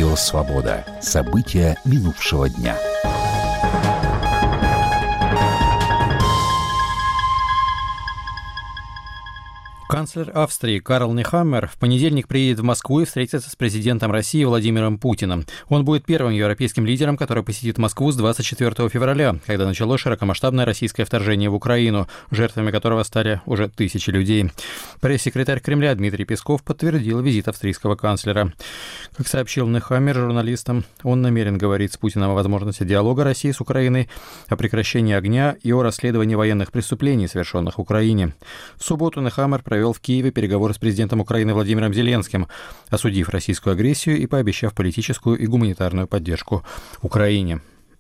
Радио «Свобода». События минувшего дня. Канцлер Австрии Карл Нехаммер в понедельник приедет в Москву и встретится с президентом России Владимиром Путиным. Он будет первым европейским лидером, который посетит Москву с 24 февраля, когда началось широкомасштабное российское вторжение в Украину, жертвами которого стали уже тысячи людей. Пресс-секретарь Кремля Дмитрий Песков подтвердил визит австрийского канцлера. Как сообщил Нехаммер журналистам, он намерен говорить с Путиным о возможности диалога России с Украиной, о прекращении огня и о расследовании военных преступлений, совершенных в Украине. В субботу Нехаммер провел в Киеве переговоры с президентом Украины Владимиром Зеленским, осудив российскую агрессию и пообещав политическую и гуманитарную поддержку Украине.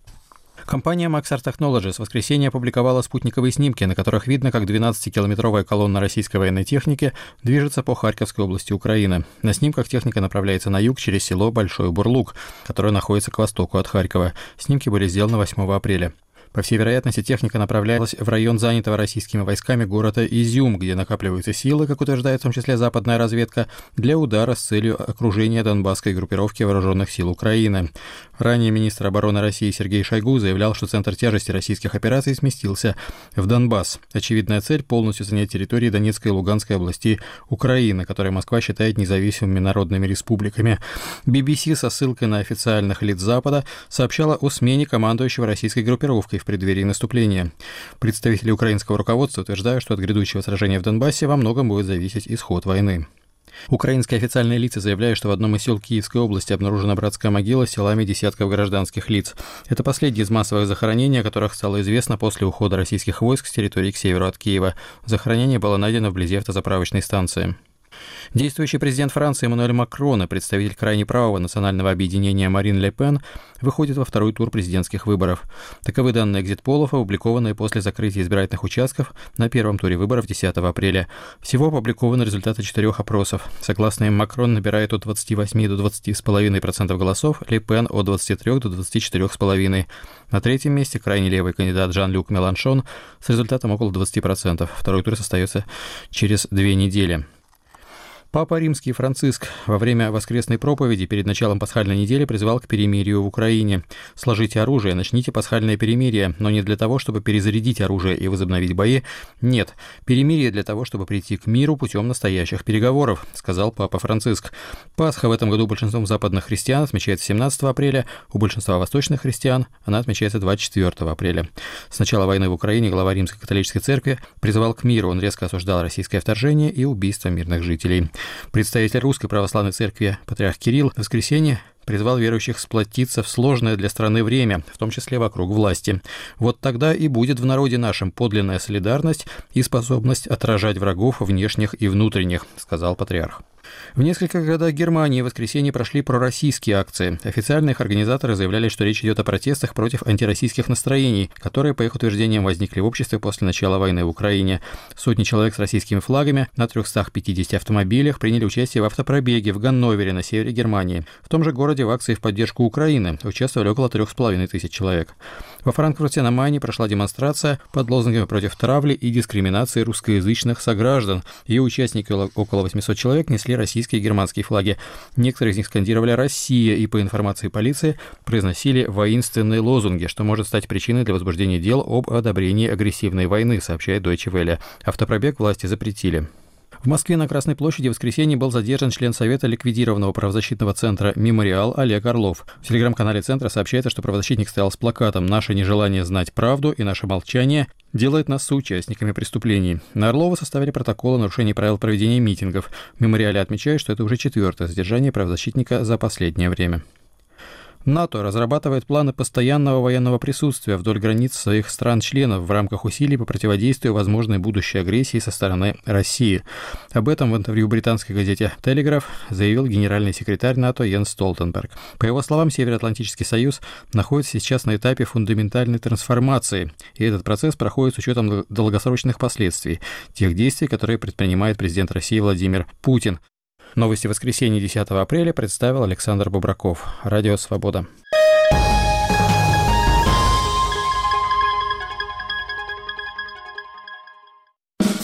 Компания Maxar Technologies в воскресенье опубликовала спутниковые снимки, на которых видно, как 12-километровая колонна российской военной техники движется по Харьковской области Украины. На снимках техника направляется на юг через село Большой Бурлук, которое находится к востоку от Харькова. Снимки были сделаны 8 апреля. По всей вероятности, техника направлялась в район занятого российскими войсками города Изюм, где накапливаются силы, как утверждает в том числе западная разведка, для удара с целью окружения Донбасской группировки вооруженных сил Украины. Ранее министр обороны России Сергей Шойгу заявлял, что центр тяжести российских операций сместился в Донбасс. Очевидная цель – полностью занять территории Донецкой и Луганской областей Украины, которые Москва считает независимыми народными республиками. BBC со ссылкой на официальных лиц Запада сообщала о смене командующего российской группировкой в преддверии наступления. Представители украинского руководства утверждают, что от грядущего сражения в Донбассе во многом будет зависеть исход войны. Украинские официальные лица заявляют, что в одном из сел Киевской области обнаружена братская могила с телами десятков гражданских лиц. Это последние из массовых захоронений, о которых стало известно после ухода российских войск с территории к северу от Киева. Захоронение было найдено вблизи автозаправочной станции. Действующий президент Франции Эммануэль Макрон и представитель крайне правого национального объединения Марин Ле Пен выходят во второй тур президентских выборов. Таковы данные экзит-полов, опубликованные после закрытия избирательных участков на первом туре выборов 10 апреля. Всего опубликованы результаты 4 опросов. Согласно им, Макрон набирает от 28 до 20,5% голосов, Ле Пен от 23 до 24,5%. На третьем месте крайне левый кандидат Жан-Люк Меланшон с результатом около 20%. Второй тур состоится через 2 недели. Папа Римский Франциск во время воскресной проповеди перед началом пасхальной недели призвал к перемирию в Украине. «Сложите оружие, начните пасхальное перемирие, но не для того, чтобы перезарядить оружие и возобновить бои. Нет, перемирие для того, чтобы прийти к миру путем настоящих переговоров», сказал Папа Франциск. Пасха в этом году большинством западных христиан отмечается 17 апреля, у большинства восточных христиан она отмечается 24 апреля. С начала войны в Украине глава Римской католической церкви призывал к миру, он резко осуждал российское вторжение и убийство мирных жителей. Представитель Русской Православной Церкви патриарх Кирилл в воскресенье призвал верующих сплотиться в сложное для страны время, в том числе вокруг власти. «Вот тогда и будет в народе нашем подлинная солидарность и способность отражать врагов внешних и внутренних», сказал патриарх. В нескольких городах Германии в воскресенье прошли пророссийские акции. Официально их организаторы заявляли, что речь идет о протестах против антироссийских настроений, которые, по их утверждениям, возникли в обществе после начала войны в Украине. Сотни человек с российскими флагами на 350 автомобилях приняли участие в автопробеге в Ганновере на севере Германии. В том же городе в акции в поддержку Украины участвовали около 3500 человек. Во Франкфурте на Майне прошла демонстрация под лозунгами против травли и дискриминации русскоязычных сограждан. Ее участники, около 800 человек, несли российские и германские флаги. Некоторые из них скандировали «Россия» и, по информации полиции, произносили воинственные лозунги, что может стать причиной для возбуждения дел об одобрении агрессивной войны, сообщает Deutsche Welle. Автопробег власти запретили. В Москве на Красной площади в воскресенье был задержан член Совета ликвидированного правозащитного центра «Мемориал» Олег Орлов. В телеграм-канале центра сообщается, что правозащитник стоял с плакатом «Наше нежелание знать правду и наше молчание делает нас соучастниками преступлений». На Орлова составили протокол о нарушении правил проведения митингов. В «Мемориале» отмечают, что это уже 4-е задержание правозащитника за последнее время. НАТО разрабатывает планы постоянного военного присутствия вдоль границ своих стран-членов в рамках усилий по противодействию возможной будущей агрессии со стороны России. Об этом в интервью британской газете «Телеграф» заявил генеральный секретарь НАТО Йенс Столтенберг. По его словам, Североатлантический союз находится сейчас на этапе фундаментальной трансформации, и этот процесс проходит с учетом долгосрочных последствий тех действий, которые предпринимает президент России Владимир Путин. Новости воскресенья 10 апреля представил Александр Бобраков. Радио «Свобода».